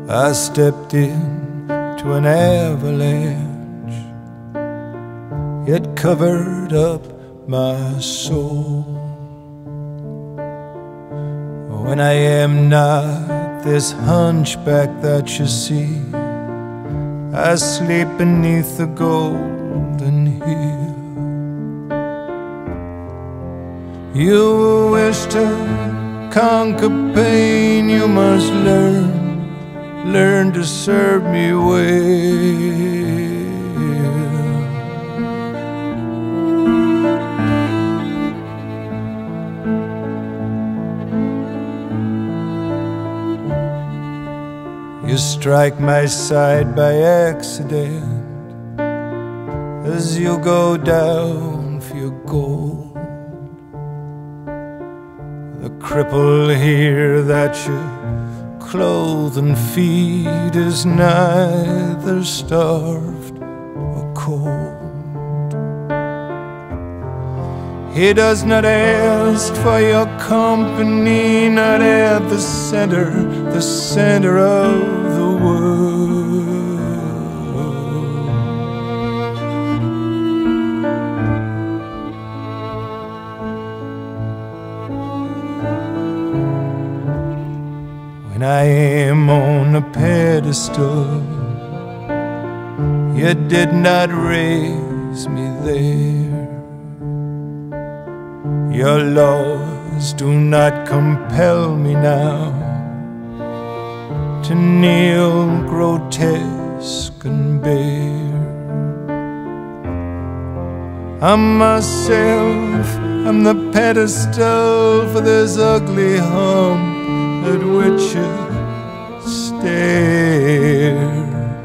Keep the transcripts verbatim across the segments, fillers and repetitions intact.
I stepped in to an avalanche. It covered up my soul. When I am not this hunchback that you see, I sleep beneath the golden hill. You wish to conquer pain, you must learn Learn to serve me well. You strike my side by accident as you go down for your gold. The cripple here that you clothe and feed is neither starved or cold. He does not ask for your company, not at the center, the center of the world. When I am on a pedestal, you did not raise me there. Your laws do not compel me now to kneel grotesque and bare. I'm myself, I'm the pedestal for this ugly hump at which you stare.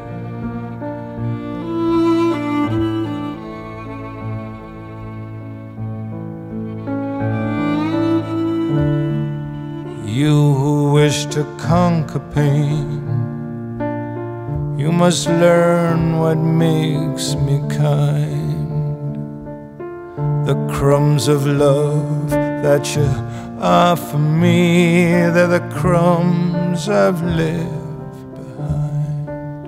You who wish to conquer pain, you must learn what makes me kind. The crumbs of love that you offer me, they're the crumbs I've left behind.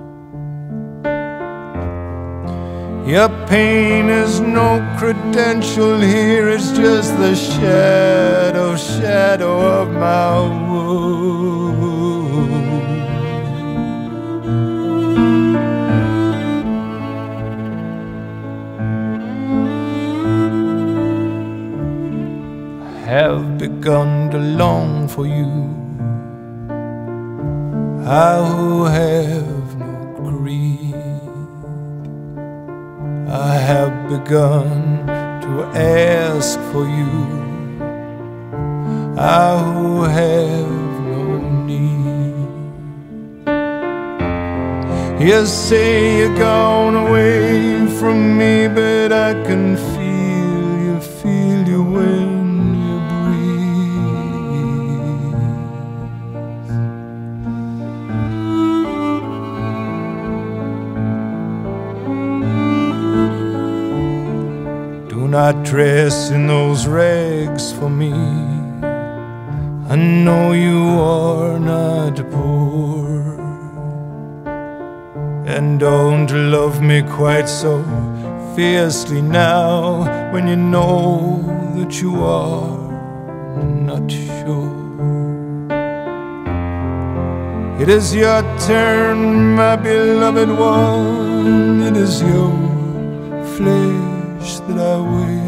Your pain is no credential here, it's just the shadow, shadow of my wound. Have begun to long for you, I who have no greed. I have begun to ask for you, I who have no need. You say you're gone away from me, but I can feel you, feel you when not dress in those rags for me. I know you are not poor, and don't love me quite so fiercely now when you know that you are not sure. It is your turn, my beloved one, it is your flesh that I wear.